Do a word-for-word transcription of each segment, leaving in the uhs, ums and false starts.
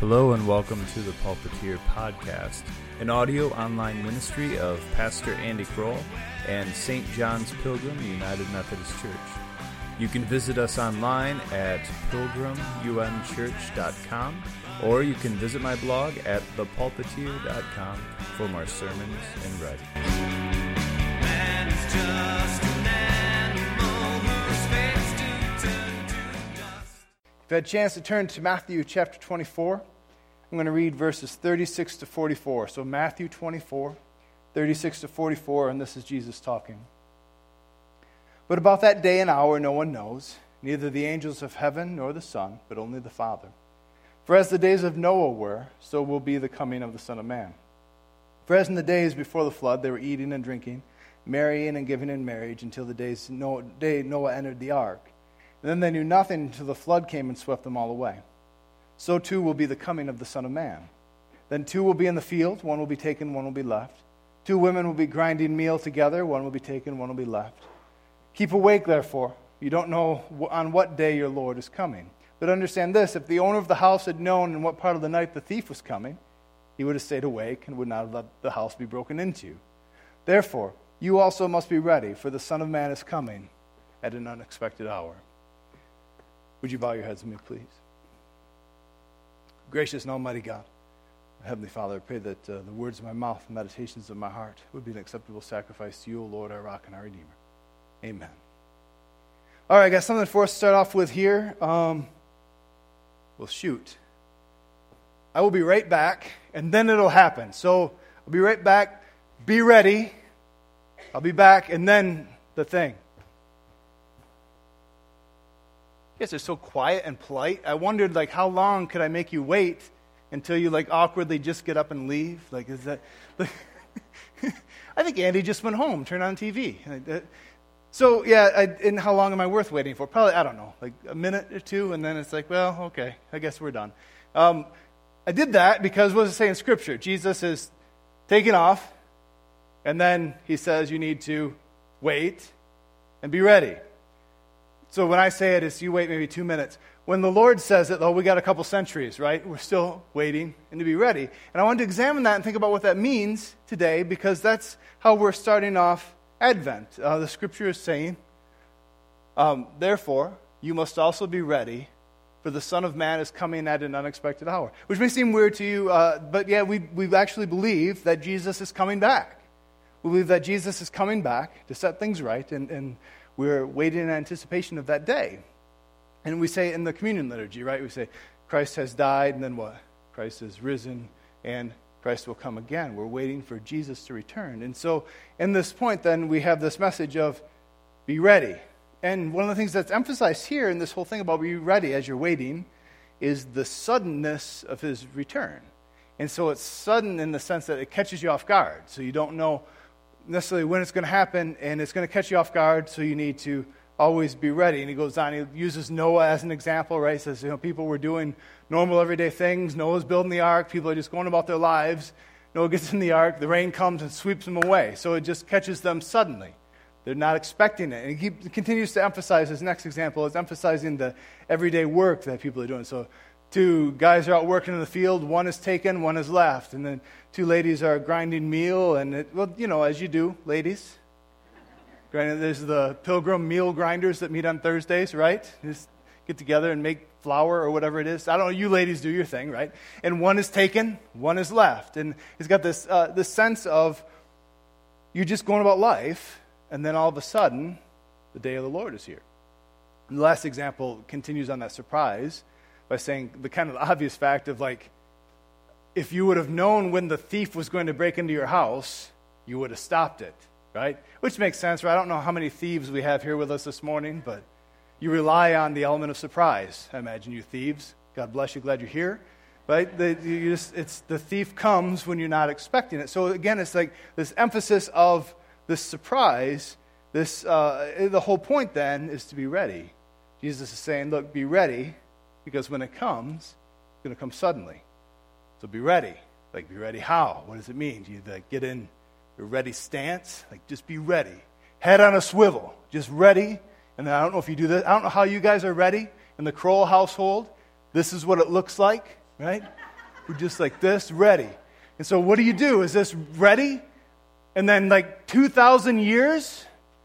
Hello and welcome to the Pulpiteer Podcast, an audio online ministry of Pastor Andy Kroll and Saint John's Pilgrim United Methodist Church. You can visit us online at pilgrim u m church dot com, or you can visit my blog at the pulpiteer dot com for more sermons and writing. Man is just an animal who expects to turn to dust. If you had a chance to turn to Matthew chapter twenty-four, I'm going to read verses thirty-six to forty-four. So Matthew twenty-four, thirty-six to forty-four, and this is Jesus talking. But about that day and hour no one knows, neither the angels of heaven nor the Son, but only the Father. For as the days of Noah were, so will be the coming of the Son of Man. For as in the days before the flood they were eating and drinking, marrying and giving in marriage, until the days Noah, day Noah entered the ark. And then they knew nothing until the flood came and swept them all away. So too will be the coming of the Son of Man. Then two will be in the field, one will be taken, one will be left. Two women will be grinding meal together, one will be taken, one will be left. Keep awake, therefore. You don't know on what day your Lord is coming. But understand this, if the owner of the house had known in what part of the night the thief was coming, he would have stayed awake and would not have let the house be broken into. Therefore, you also must be ready, for the Son of Man is coming at an unexpected hour. Would you bow your heads with me, please? Gracious and almighty God, Heavenly Father, I pray that uh, the words of my mouth and meditations of my heart would be an acceptable sacrifice to you, O Lord, our rock and our Redeemer. Amen. All right, I got something for us to start off with here. Um, well, shoot. I will be right back, and then it'll happen. So I'll be right back. Be ready. I'll be back, and then the thing. You guys are so quiet and polite. I wondered, like, how long could I make you wait until you, like, awkwardly just get up and leave? Like, is that... Like, I think Andy just went home, turned on T V. So, yeah, I, and how long am I worth waiting for? Probably, I don't know, like a minute or two, and then it's like, well, okay, I guess we're done. Um, I did that because what does it say in Scripture? Jesus is taking off, and then he says you need to wait and be ready. So when I say it, it's you wait maybe two minutes. When the Lord says it, though, we got a couple centuries, right? We're still waiting and to be ready. And I wanted to examine that and think about what that means today, because that's how we're starting off Advent. Uh, the Scripture is saying, um, therefore, you must also be ready, for the Son of Man is coming at an unexpected hour. Which may seem weird to you, uh, but yeah, we we actually believe that Jesus is coming back. We believe that Jesus is coming back to set things right, and, and we're waiting in anticipation of that day. And we say in the communion liturgy, right, we say, Christ has died, and then what? Christ has risen, and Christ will come again. We're waiting for Jesus to return. And so in this point, then, we have this message of be ready. And one of the things that's emphasized here in this whole thing about be ready as you're waiting is the suddenness of his return. And so it's sudden in the sense that it catches you off guard. So you don't know necessarily when it's going to happen, and it's going to catch you off guard, so you need to always be ready. And he goes on, he uses Noah as an example, right? He says, you know, people were doing normal everyday things. Noah's building the ark. People are just going about their lives. Noah gets in the ark. The rain comes and sweeps them away. So it just catches them suddenly. They're not expecting it. And he keep, continues to emphasize, his next example is emphasizing the everyday work that people are doing. So two guys are out working in the field. One is taken, one is left. And then two ladies are grinding meal. And, it, well, you know, as you do, ladies. There's the pilgrim meal grinders that meet on Thursdays, right? Just get together and make flour or whatever it is. I don't know, you ladies do your thing, right? And one is taken, one is left. And he's got this uh, this sense of you're just going about life, and then all of a sudden, the day of the Lord is here. And the last example continues on that surprise by saying the kind of obvious fact of, like, if you would have known when the thief was going to break into your house, you would have stopped it. Right? Which makes sense, right? I don't know how many thieves we have here with us this morning, but you rely on the element of surprise. I imagine you thieves. God bless you, glad you're here. Right? The, you just, it's the thief comes when you're not expecting it. So again, it's like this emphasis of this surprise. This uh, the whole point then is to be ready. Jesus is saying, look, be ready, because when it comes, it's going to come suddenly. So be ready. Like, be ready how? What does it mean? Do you like, get in your ready stance? Like, just be ready. Head on a swivel. Just ready. And then I don't know if you do this. I don't know how you guys are ready in the Kroll household. This is what it looks like, right? We're just like this, ready. And so what do you do? Is this ready? And then like two thousand years,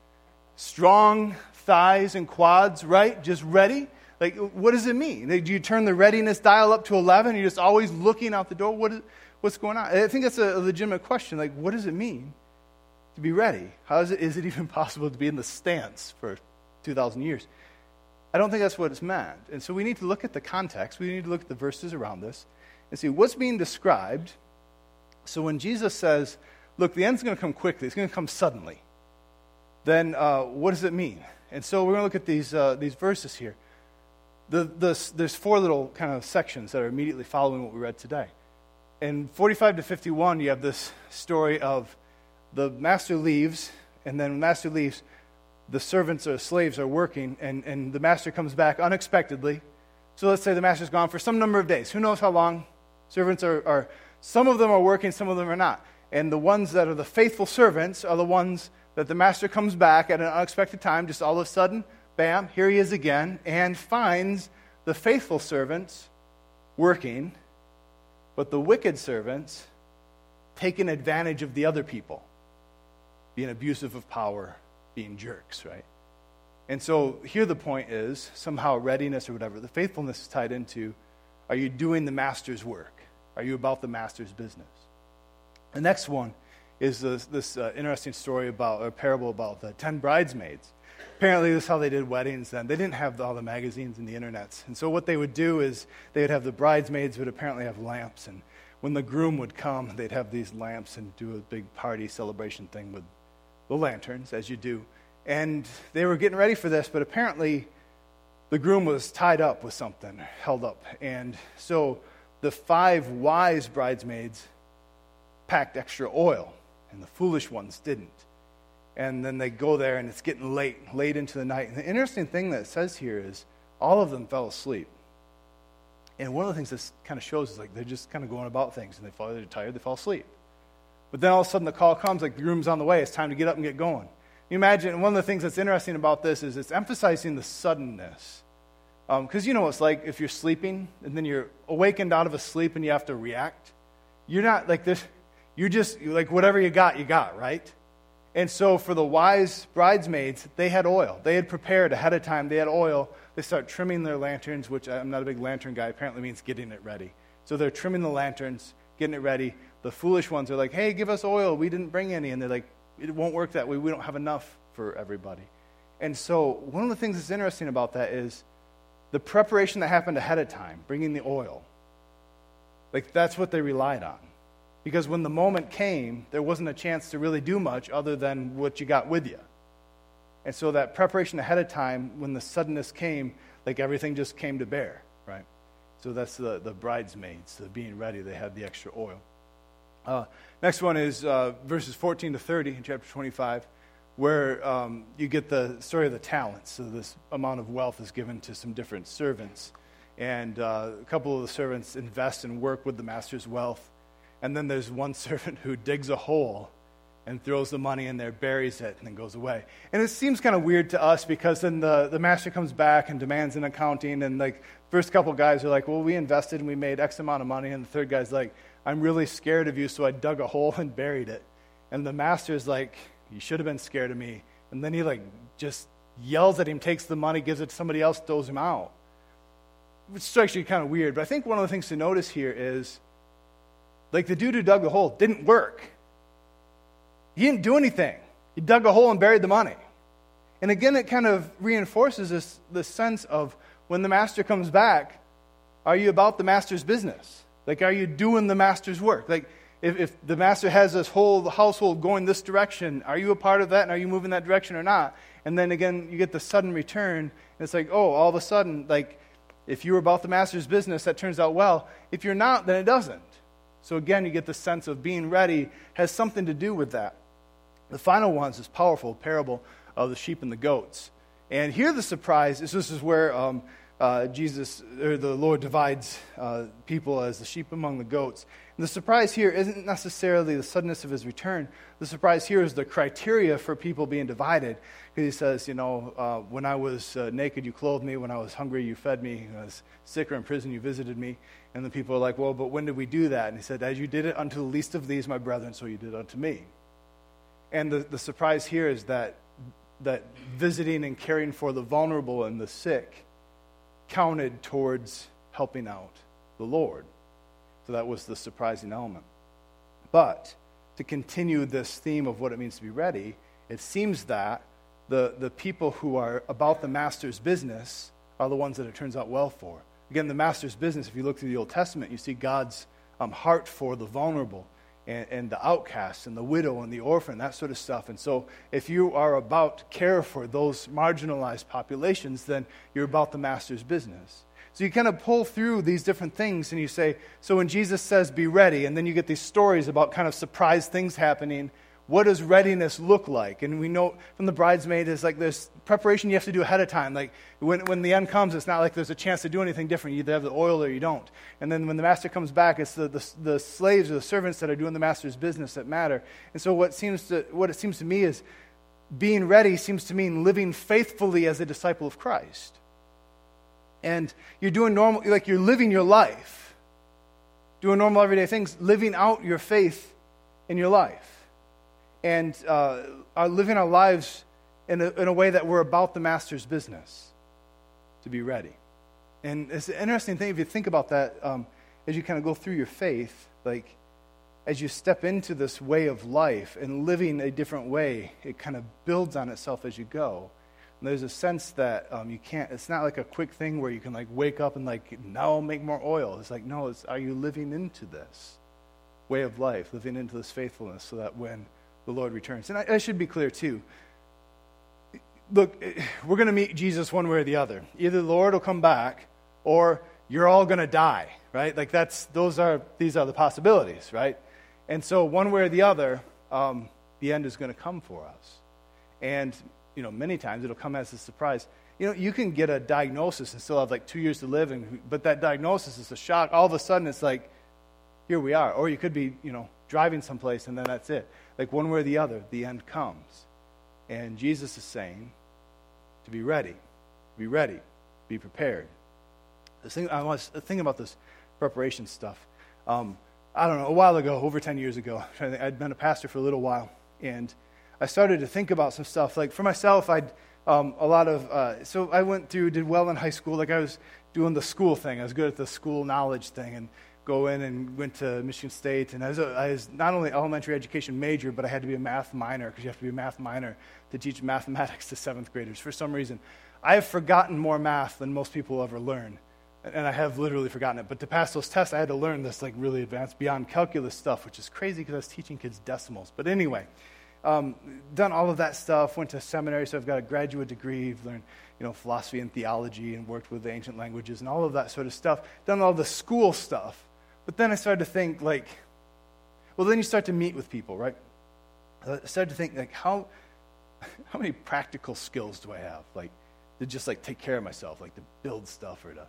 strong thighs and quads, right? Just ready? Like, what does it mean? Do you turn the readiness dial up to eleven? You're just always looking out the door? What is, what's going on? I think that's a legitimate question. Like, what does it mean to be ready? How is it, is it even possible to be in the stance for two thousand years? I don't think that's what it's meant. And so we need to look at the context. We need to look at the verses around this and see what's being described. So when Jesus says, look, the end's going to come quickly, it's going to come suddenly, then uh, what does it mean? And so we're going to look at these uh, these verses here. The, the, there's four little kind of sections that are immediately following what we read today. In forty-five to fifty-one, you have this story of the master leaves, and then when the master leaves, the servants or slaves are working, and, and the master comes back unexpectedly. So let's say the master's gone for some number of days. Who knows how long? Servants are, are some of them are working, some of them are not. And the ones that are the faithful servants are the ones that the master comes back at an unexpected time, just all of a sudden, bam, here he is again, and finds the faithful servants working, but the wicked servants taking advantage of the other people, being abusive of power, being jerks, right? And so here the point is, somehow readiness or whatever, the faithfulness is tied into, are you doing the master's work? Are you about the master's business? The next one is this, this uh, interesting story about, or parable about the ten bridesmaids. Apparently this is how they did weddings then. They didn't have all the magazines and the internets. And so what they would do is they would have the bridesmaids would apparently have lamps. And when the groom would come, they'd have these lamps and do a big party celebration thing with the lanterns, as you do. And they were getting ready for this, but apparently the groom was tied up with something, held up. And so the five wise bridesmaids packed extra oil, and the foolish ones didn't. And then they go there, and it's getting late, late into the night. And the interesting thing that it says here is all of them fell asleep. And one of the things this kind of shows is like they're just kind of going about things, and they fall, they're tired, they fall asleep. But then all of a sudden the call comes, like the groom's on the way, it's time to get up and get going. You imagine, one of the things that's interesting about this is it's emphasizing the suddenness. Because um, you know what it's like if you're sleeping, and then you're awakened out of a sleep, and you have to react. You're not like this, you're just, like whatever you got, you got, right? And so for the wise bridesmaids, they had oil. They had prepared ahead of time. They had oil. They start trimming their lanterns, which I'm not a big lantern guy. Apparently means getting it ready. So they're trimming the lanterns, getting it ready. The foolish ones are like, hey, give us oil. We didn't bring any. And they're like, it won't work that way. We don't have enough for everybody. And so one of the things that's interesting about that is the preparation that happened ahead of time, bringing the oil. Like that's what they relied on. Because when the moment came, there wasn't a chance to really do much other than what you got with you. And so that preparation ahead of time, when the suddenness came, like everything just came to bear, right? So that's the, the bridesmaids, the being ready. They had the extra oil. Uh, next one is uh, verses fourteen to thirty in chapter twenty-five, where um, you get the story of the talents. So this amount of wealth is given to some different servants. And uh, a couple of the servants invest and work with the master's wealth. And then there's one servant who digs a hole and throws the money in there, buries it, and then goes away. And it seems kind of weird to us because then the, the master comes back and demands an accounting. And like first couple guys are like, well, we invested and we made X amount of money. And the third guy's like, I'm really scared of you, so I dug a hole and buried it. And the master's like, you should have been scared of me. And then he like just yells at him, takes the money, gives it to somebody else, throws him out. Which strikes you kind of weird. But I think one of the things to notice here is like the dude who dug the hole didn't work. He didn't do anything. He dug a hole and buried the money. And again, it kind of reinforces this, this sense of when the master comes back, are you about the master's business? Like, are you doing the master's work? Like, if, if the master has this whole household going this direction, are you a part of that and are you moving that direction or not? And then again, you get the sudden return, and it's like, oh, all of a sudden, like, if you were about the master's business, that turns out well. If you're not, then it doesn't. So again, you get the sense of being ready has something to do with that. The final one is this powerful parable of the sheep and the goats. And here the surprise is this is where um, uh, Jesus, or the Lord divides uh, people as the sheep among the goats. And the surprise here isn't necessarily the suddenness of his return. The surprise here is the criteria for people being divided. Because he says, you know, uh, when I was uh, naked, you clothed me. When I was hungry, you fed me. When I was sick or in prison, you visited me. And the people are like, well, but when did we do that? And he said, as you did it unto the least of these, my brethren, so you did unto me. And the, the surprise here is that that visiting and caring for the vulnerable and the sick counted towards helping out the Lord. So that was the surprising element. But to continue this theme of what it means to be ready, it seems that the, the people who are about the master's business are the ones that it turns out well for. Again, the master's business, if you look through the Old Testament, you see God's um, heart for the vulnerable and, and the outcast and the widow and the orphan, that sort of stuff. And so if you are about care for those marginalized populations, then you're about the master's business. So you kind of pull through these different things and you say, so when Jesus says be ready, and then you get these stories about kind of surprise things happening, what does readiness look like? And we know from the bridesmaid, it's like there's preparation you have to do ahead of time. Like when, when the end comes, it's not like there's a chance to do anything different. You either have the oil or you don't. And then when the master comes back, it's the, the, the slaves or the servants that are doing the master's business that matter. And so what seems to what it seems to me is being ready seems to mean living faithfully as a disciple of Christ. And you're doing normal, like you're living your life, doing normal everyday things, living out your faith in your life. And uh, are living our lives in a, in a way that we're about the master's business, to be ready. And it's an interesting thing if you think about that, um, as you kind of go through your faith, like as you step into this way of life and living a different way, it kind of builds on itself as you go. And there's a sense that um, you can't, it's not like a quick thing where you can like wake up and like, now I'll make more oil. It's like, no, it's, are you living into this way of life, living into this faithfulness so that when the Lord returns. And I, I should be clear too. Look, we're going to meet Jesus one way or the other. Either the Lord will come back or you're all going to die, right? Like that's, those are, these are the possibilities, right? And so one way or the other, um, the end is going to come for us. And, you know, many times it'll come as a surprise. You know, you can get a diagnosis and still have like two years to live, and but that diagnosis is a shock. All of a sudden it's like, here we are. Or you could be, you know, driving someplace and then that's it. Like one way or the other, the end comes. And Jesus is saying to be ready, be ready, be prepared. The thing I was thinking about this preparation stuff. Um, I don't know, a while ago, over ten years ago, I'd been a pastor for a little while, and I started to think about some stuff. Like for myself, I'd um, a lot of, uh, so I went through, did well in high school. Like I was doing the school thing. I was good at the school knowledge thing, and go in and went to Michigan State, and I was, a, I was not only elementary education major, but I had to be a math minor, because you have to be a math minor to teach mathematics to seventh graders. For some reason, I have forgotten more math than most people ever learn, and I have literally forgotten it. But to pass those tests, I had to learn this like really advanced, beyond calculus stuff, which is crazy because I was teaching kids decimals. But anyway, um, done all of that stuff, went to seminary, so I've got a graduate degree, I've learned you know, philosophy and theology, and worked with the ancient languages and all of that sort of stuff, done all the school stuff. But then I started to think, like, well, then you start to meet with people, right? I started to think, like, how how many practical skills do I have? Like, to just, like, take care of myself, like, to build stuff or to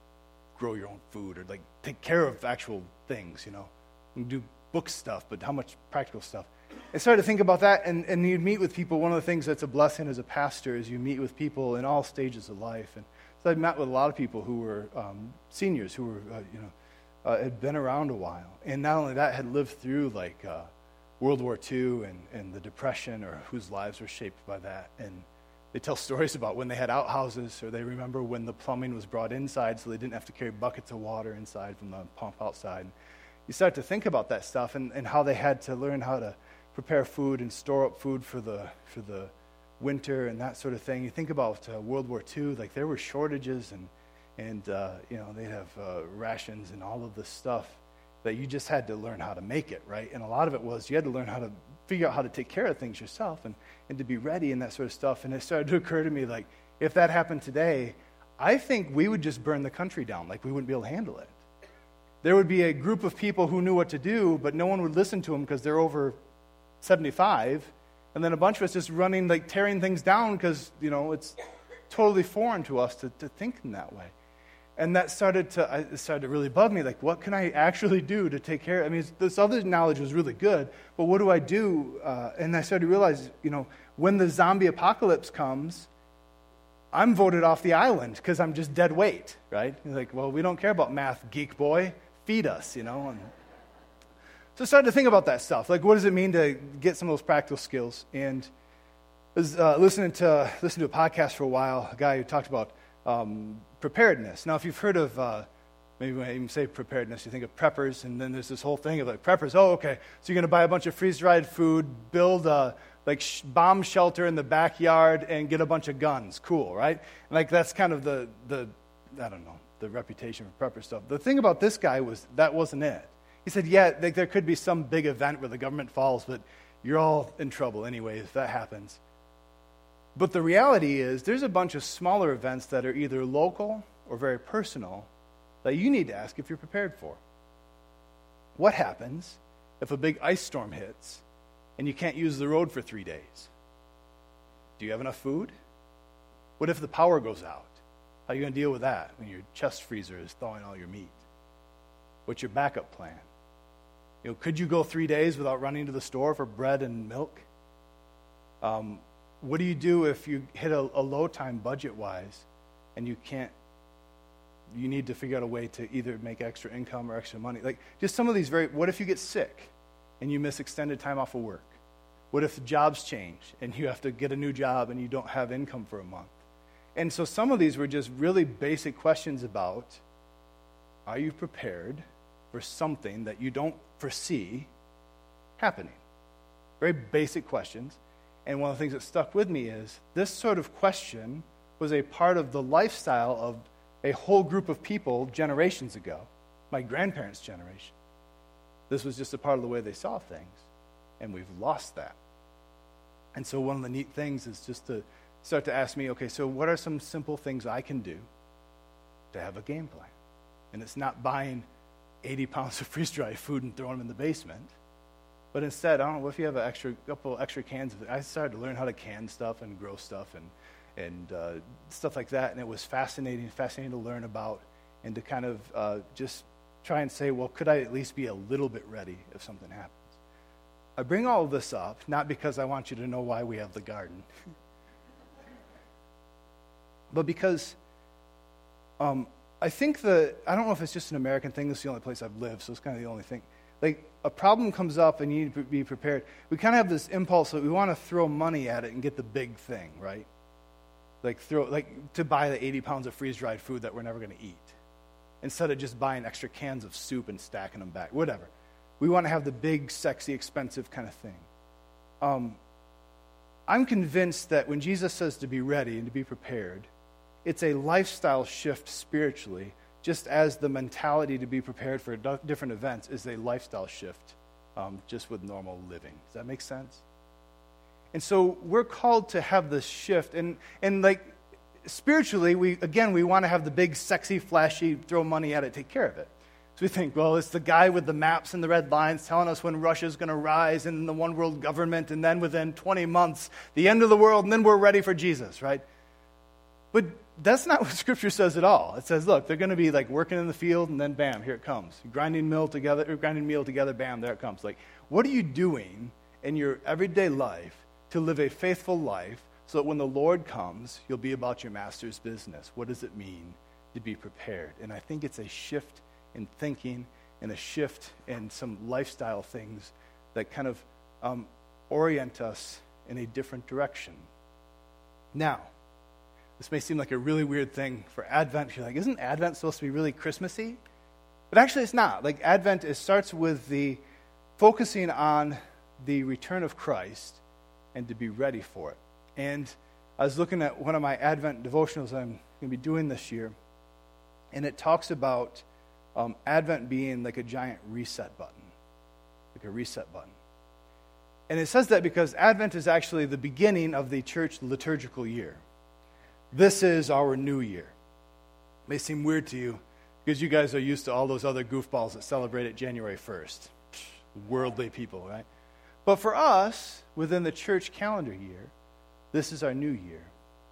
grow your own food or, like, take care of actual things, you know? You can do book stuff, but how much practical stuff? I started to think about that, and, and you'd meet with people. One of the things that's a blessing as a pastor is you meet with people in all stages of life. And so I met with a lot of people who were um, seniors, who were, uh, you know, Uh, had been around a while. And not only that, had lived through like uh, World War Two and, and the Depression, or whose lives were shaped by that. And they tell stories about when they had outhouses, or they remember when the plumbing was brought inside so they didn't have to carry buckets of water inside from the pump outside. And you start to think about that stuff and, and how they had to learn how to prepare food and store up food for the for the winter and that sort of thing. You think about uh, World War Two, like there were shortages and And, uh, you know, they'd have uh, rations and all of this stuff that you just had to learn how to make it, right? And a lot of it was you had to learn how to figure out how to take care of things yourself and, and to be ready and that sort of stuff. And it started to occur to me, like, if that happened today, I think we would just burn the country down. Like, we wouldn't be able to handle it. There would be a group of people who knew what to do, but no one would listen to them because they're over seventy-five. And then a bunch of us just running, like, tearing things down because, you know, it's totally foreign to us to, to think in that way. And that started to I, it started to really bug me. Like, what can I actually do to take care? I mean, this other knowledge was really good, but what do I do? Uh, and I started to realize, you know, when the zombie apocalypse comes, I'm voted off the island because I'm just dead weight, right? You're like, well, we don't care about math, geek boy. Feed us, you know. And so I started to think about that stuff. Like, what does it mean to get some of those practical skills? And I was uh, listening to listening to a podcast for a while, a guy who talked about um, preparedness. Now, if you've heard of, uh, maybe when I even say preparedness, you think of preppers, and then there's this whole thing of like preppers. Oh, okay, so you're going to buy a bunch of freeze-dried food, build a like sh- bomb shelter in the backyard, and get a bunch of guns. Cool, right? And like that's kind of the the I don't know the reputation for prepper stuff. The thing about this guy was that wasn't it. He said, yeah, like, there could be some big event where the government falls, but you're all in trouble anyway if that happens. But the reality is there's a bunch of smaller events that are either local or very personal that you need to ask if you're prepared for. What happens if a big ice storm hits and you can't use the road for three days? Do you have enough food? What if the power goes out? How are you going to deal with that when your chest freezer is thawing all your meat? What's your backup plan? You know, could you go three days without running to the store for bread and milk? Um, what do you do if you hit a, a low time budget-wise and you can't, you need to figure out a way to either make extra income or extra money? Like, just some of these very, what if you get sick and you miss extended time off of work? What if the jobs change and you have to get a new job and you don't have income for a month? And so some of these were just really basic questions about, are you prepared for something that you don't foresee happening? Very basic questions. And one of the things that stuck with me is this sort of question was a part of the lifestyle of a whole group of people generations ago, my grandparents' generation. This was just a part of the way they saw things, and we've lost that. And so one of the neat things is just to start to ask me, okay, so what are some simple things I can do to have a game plan? And it's not buying eighty pounds of freeze-dried food and throwing them in the basement. But instead, I don't know, what if you have a extra couple extra cans of it? I started to learn how to can stuff and grow stuff and and uh, stuff like that, and it was fascinating, fascinating to learn about and to kind of uh, just try and say, well, could I at least be a little bit ready if something happens? I bring all of this up, not because I want you to know why we have the garden, but because um, I think the, I don't know if it's just an American thing, this is the only place I've lived, so it's kind of the only thing. Like, a problem comes up and you need to be prepared. We kind of have this impulse that we want to throw money at it and get the big thing, right? Like, throw, like to buy the eighty pounds of freeze-dried food that we're never going to eat, instead of just buying extra cans of soup and stacking them back, whatever. We want to have the big, sexy, expensive kind of thing. Um, I'm convinced that when Jesus says to be ready and to be prepared, it's a lifestyle shift spiritually, just as the mentality to be prepared for different events is a lifestyle shift, um, just with normal living. Does that make sense? And so we're called to have this shift, and and like spiritually, we again we want to have the big, sexy, flashy, throw money at it, take care of it. So we think, well, it's the guy with the maps and the red lines telling us when Russia's going to rise and the one world government, and then within twenty months, the end of the world, and then we're ready for Jesus, right? But that's not what Scripture says at all. It says, look, they're going to be like working in the field, and then bam, here it comes. Grinding mill together, or grinding meal together, bam, there it comes. Like, what are you doing in your everyday life to live a faithful life so that when the Lord comes, you'll be about your master's business? What does it mean to be prepared? And I think it's a shift in thinking and a shift in some lifestyle things that kind of um, orient us in a different direction. Now, this may seem like a really weird thing for Advent. You're like, isn't Advent supposed to be really Christmassy? But actually it's not. Like, Advent is, starts with the focusing on the return of Christ and to be ready for it. And I was looking at one of my Advent devotionals I'm going to be doing this year, and it talks about um, Advent being like a giant reset button, like a reset button. And it says that because Advent is actually the beginning of the church liturgical year. This is our new year. It may seem weird to you because you guys are used to all those other goofballs that celebrate it January first. Worldly people, right? But for us, within the church calendar year, this is our new year.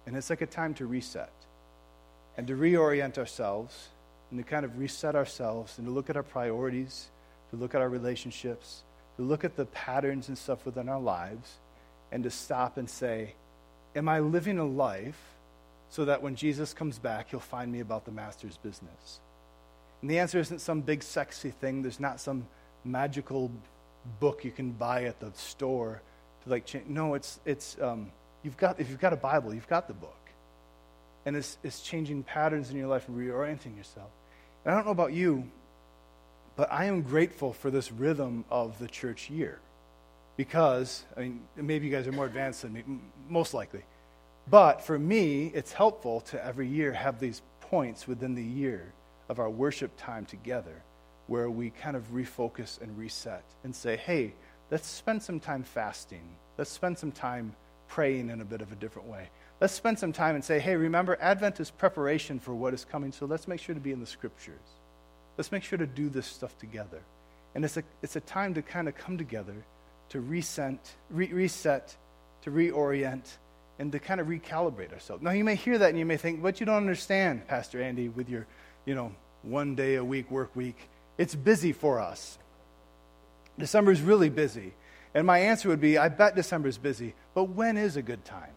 And it's like a time to reset and to reorient ourselves and to kind of reset ourselves and to look at our priorities, to look at our relationships, to look at the patterns and stuff within our lives, and to stop and say, am I living a life so that when Jesus comes back, he'll find me about the master's business? And the answer isn't some big sexy thing. There's not some magical book you can buy at the store to like change. No, it's it's um, you've got if you've got a Bible, you've got the book. And it's it's changing patterns in your life and reorienting yourself. And I don't know about you, but I am grateful for this rhythm of the church year. Because, I mean, maybe you guys are more advanced than me, most likely. But for me, it's helpful to every year have these points within the year of our worship time together where we kind of refocus and reset and say, hey, let's spend some time fasting. Let's spend some time praying in a bit of a different way. Let's spend some time and say, hey, remember, Advent is preparation for what is coming, so let's make sure to be in the Scriptures. Let's make sure to do this stuff together. And it's a, it's a time to kind of come together to reset, re- reset, to reorient, and to kind of recalibrate ourselves. Now, you may hear that and you may think, but you don't understand, Pastor Andy, with your, you know, one day a week work week. It's busy for us. December is really busy. And my answer would be, I bet December is busy, but when is a good time?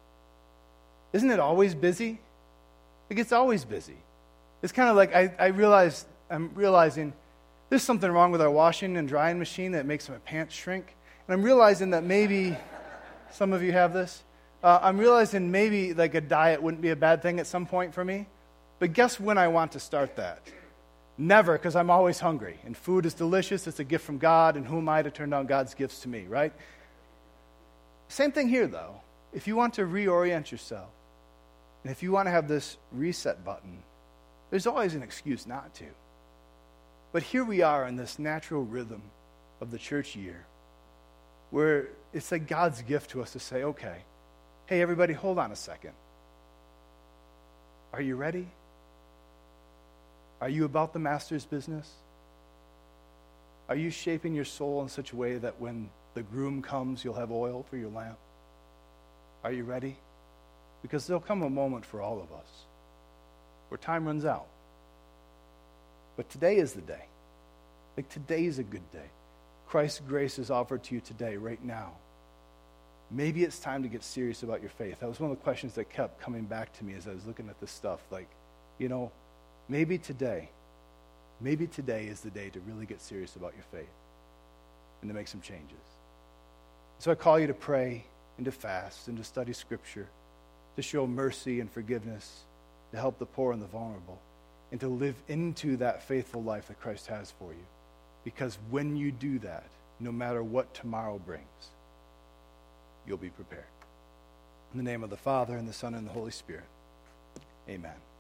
Isn't it always busy? Like, it's always busy. It's kind of like I, I realize, I'm realizing there's something wrong with our washing and drying machine that makes my pants shrink. And I'm realizing that maybe, some of you have this, uh, I'm realizing maybe like a diet wouldn't be a bad thing at some point for me. But guess when I want to start that? Never, because I'm always hungry. And food is delicious, it's a gift from God, and who am I to turn down God's gifts to me, right? Same thing here, though. If you want to reorient yourself, and if you want to have this reset button, there's always an excuse not to. But here we are in this natural rhythm of the church year, where it's like God's gift to us to say, okay, hey, everybody, hold on a second. Are you ready? Are you about the master's business? Are you shaping your soul in such a way that when the groom comes, you'll have oil for your lamp? Are you ready? Because there'll come a moment for all of us where time runs out. But today is the day. Like, today is a good day. Christ's grace is offered to you today, right now. Maybe it's time to get serious about your faith. That was one of the questions that kept coming back to me as I was looking at this stuff. Like, you know, maybe today, maybe today is the day to really get serious about your faith and to make some changes. So I call you to pray and to fast and to study Scripture, to show mercy and forgiveness, to help the poor and the vulnerable, and to live into that faithful life that Christ has for you. Because when you do that, no matter what tomorrow brings, you'll be prepared. In the name of the Father, and the Son, and the Holy Spirit, amen.